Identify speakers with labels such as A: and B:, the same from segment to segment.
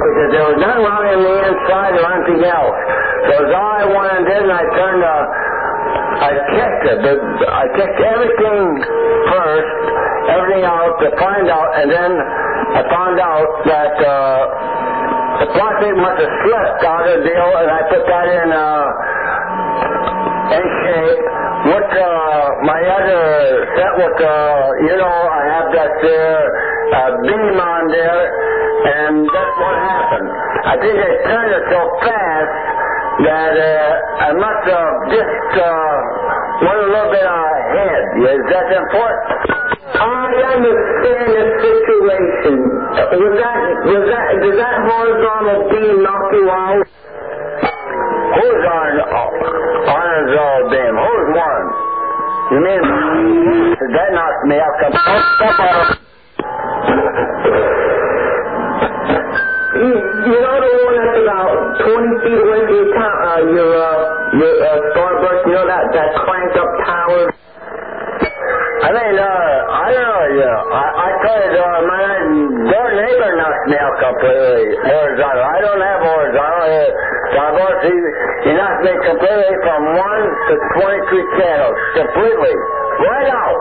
A: because there was nothing wrong in the inside or anything else. So as all I went and did, and I checked it. I checked everything first, everything out to find out, and then I found out that the plastic must have slipped out of the deal, and I put that in shape. With my other set with, I have that beam on there, and that's what happened. I think they turned it so fast that I must have just went a little bit ahead. Is that important?
B: I understand the situation. Does that horizontal beam knock you out?
A: Who's horizontal beam? Who's one? You mean that knocked me out?
B: You know the one that's about 20 feet away from your Starbucks? You know that cranked up tower?
A: I mean, I don't know. I tell you, their neighbor knocked me out completely horizontal. I don't have horizontal. He knocked me completely from 1 to 23 channels. Completely. Right out.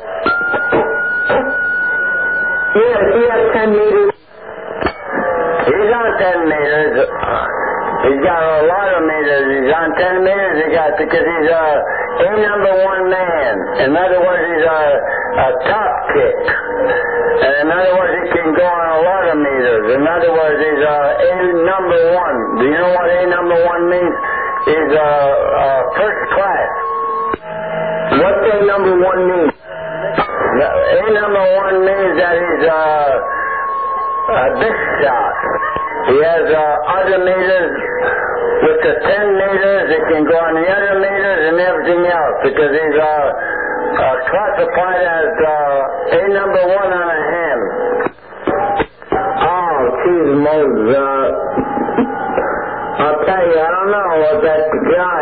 B: Yeah, he has 10 meters.
A: He's on 10 meters. He's got a lot of meters. He's on 10 meters because he's a number one man. In other words, he's a top kick. And in other words, he can go on a lot of meters. In other words, he's a number one. Do you know what A number one means? He's first class.
B: What's A number one mean?
A: A number one means that he's a big shot. He has other meters. With the 10 meters, he can go on the other meters and everything else because he's classified as A number one on a ham.
B: Oh, geez, Moses. I'll tell you, I don't know what that guy.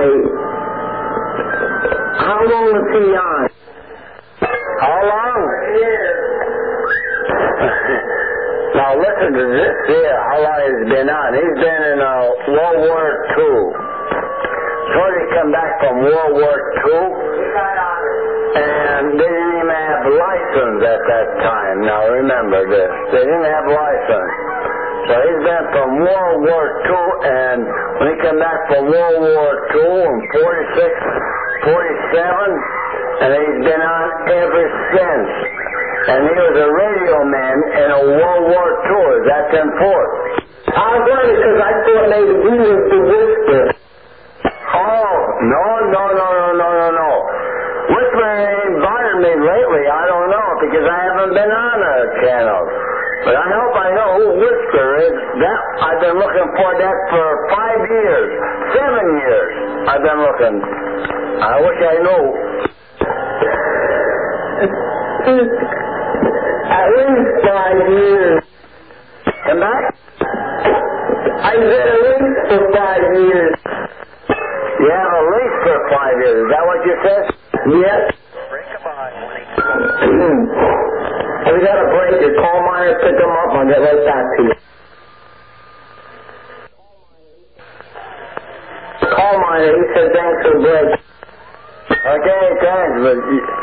B: How long was he on?
A: How long? Now listen to this here, how long he's been on. He's been in World War II. So he come back from World War II, and they didn't even have license at that time. Now remember this, they didn't have license. So he's been from World War II, and when he come back from World War II in 46, 47, and he's been on ever since. And he was a radio man in a World War II. Is that important?
B: I was wondering because I thought maybe he was the Whisper.
A: Oh, no. Whisper ain't bothered me lately. I don't know because I haven't been on a channel. But I hope I know who Whisper is. That I've been looking for that for 5 years, 7 years. I've been looking. I wish I knew.
B: At least 5 years.
A: Come back?
B: I said at least for 5 years.
A: You have at least for 5 years. Is that what you said?
B: Yes. We got a break. Your call miner, pick them up. I'll get right back to you. Call miner, he said thanks for the break.
A: Okay, thanks. But,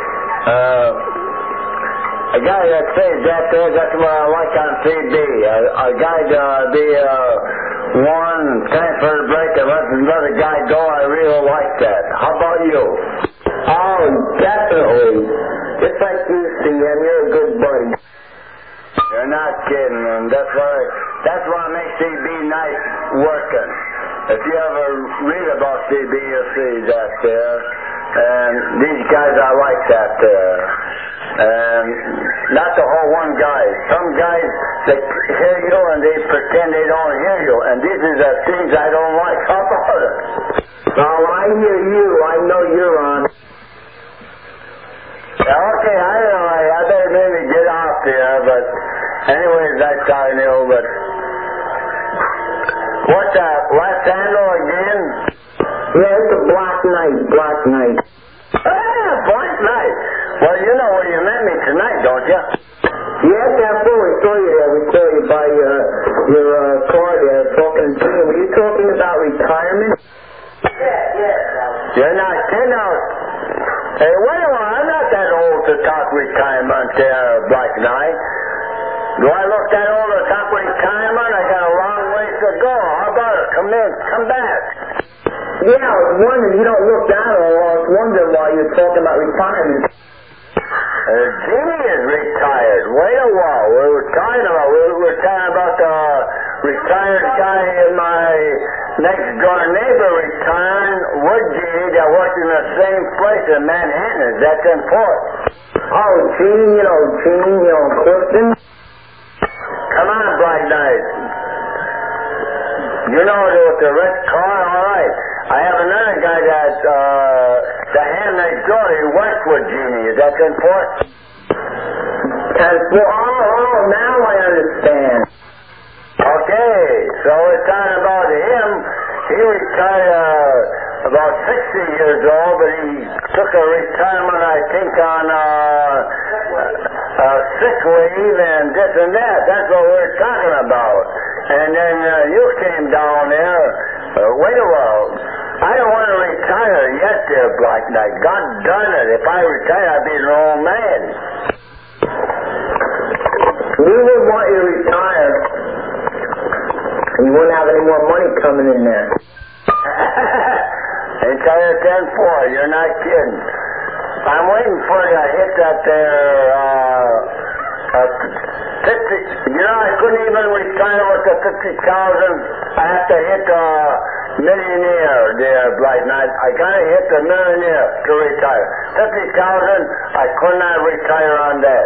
A: a guy that says that there, that's what I like on CD. A guy to be one, thanks for the break, and let another guy go. I really like that. How about you?
B: Oh, definitely. Just like you, CM, you're a good buddy.
A: You're not kidding, and that's why makes CB nice working. If you ever read about CB, you'll see that there. And these guys, I like that there. And not the whole one guy. Some guys, they hear you and they pretend they don't hear you. And these are the things I don't like. How about it?
B: Now, when I hear you, I know you're on.
A: Okay, I know. I better maybe get off here, but anyways, that's how I know. But what's that? Left handle again?
B: Yeah, it's a Black Knight. Black Knight.
A: Ah, Black Knight. Well, you know where you met me tonight, don't you?
B: Yes, absolutely. We saw you there. We saw you by your car there talking to you. Were you talking about retirement?
A: You're not kidding out. Hey, wait a while. I'm not that old to talk retirement there, Black Knight. Do I look that old to talk retirement? I got a long ways to go. How about it? Come in. Come back.
B: Yeah, I was wondering. You don't look that old. I was wondering why you were talking about retirement.
A: Jimmy is retired. Wait a while. We were talking about the retired guy in my next door neighbor retiring, Wood Jimmy, that worked in the same place in Manhattan. Is that important?
B: Oh, Gene, Clifton.
A: Come on, Black Knight. You know with the red car, all right. I have another guy that the hand next door, he works with Genie. Is that important?
B: Now I understand.
A: Okay, so we're talking about him. He retired about 60 years old, but he took a retirement, I think, on sick leave and this and that. That's what we're talking about. And then you came down there. Wait a while. I don't want to retire yet there, Black Knight. God darn it. If I retire, I'd be an old man.
B: We wouldn't want you to retire. You wouldn't have any more money coming in there.
A: Entire 10-4. You're not kidding. I'm waiting for you to hit that there 50. You know, I couldn't even retire with the 50,000. I have to hit the millionaire there, Black Knight. I gotta hit the millionaire to retire. 50,000, I could not retire on that.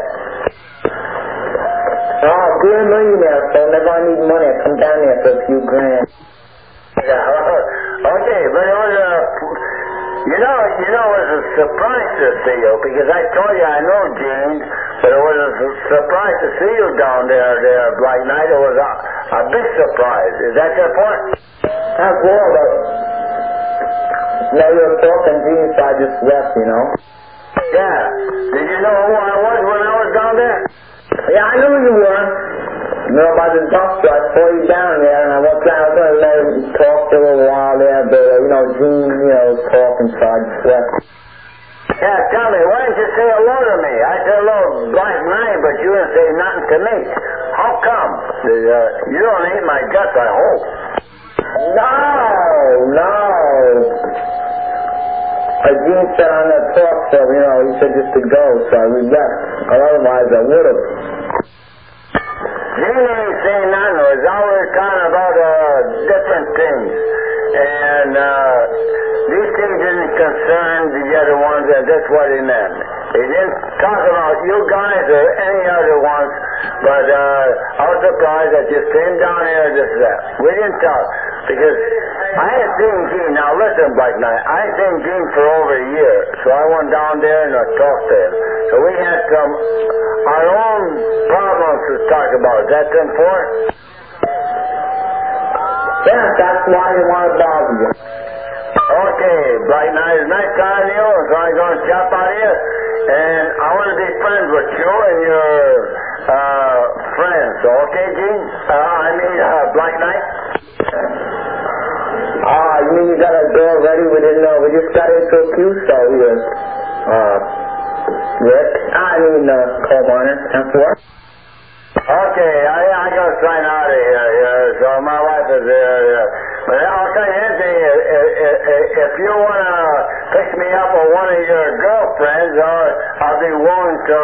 B: Oh, be a millionaire, so whenever I need money, I come down there for a few grand.
A: Yeah, okay, but it was it was a surprise to see you, because I told you I know Gene, but it was a surprise to see you down there, Black Knight. It was a big surprise. Is that your point?
B: That's well, but now you're talking Gene, so I just left, you know.
A: Yeah. Did you know who I was when I was down there?
B: Yeah, I knew you were. You know, by the dumpster, I saw you down there, and I went down, I was going to let him talk for a little while there, but, Gene, was talking, so I just left.
A: Yeah, tell me, why didn't you say hello to me? I said hello, Black Knight, but you didn't say nothing to me. How come? You don't hate my guts, I hope.
B: No. Gene said on that talk show, he said just to go, so I left. Otherwise, I would have.
A: Gene ain't saying nothing. It was always talking about different things. And these things didn't concern the other ones, and that's what he meant. He didn't talk about you guys or any other ones, but I was surprised that you came down here and this and that. We didn't talk, because I had seen Gene. Now listen, Black Knight, I had seen Gene for over a year, so I went down there and I talked to him. So we had our own problems to talk about. Is that important?
B: Yeah, that's why I didn't want to bother you.
A: Okay, Black Knight, it's nice talking to you, so I'm going to jump out here. And I want to be friends with you and your friends. So, okay, Gene? Black Knight?
B: You mean you got a door ready? We didn't know. We just got into a few, so here. Rick? Coal miner. 10-4.
A: Okay, I got to sign out of here. So my wife is there. But I'll tell you anything. If you want to pick me up with one of your girlfriends, I'll be willing to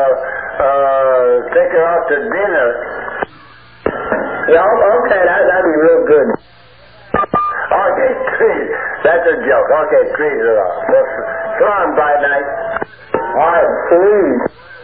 A: take her out to dinner.
B: Yeah, okay, that'd be real good.
A: Okay, trees. That's a joke. Okay, trees it off. So on, Black Knight.
B: All right, please.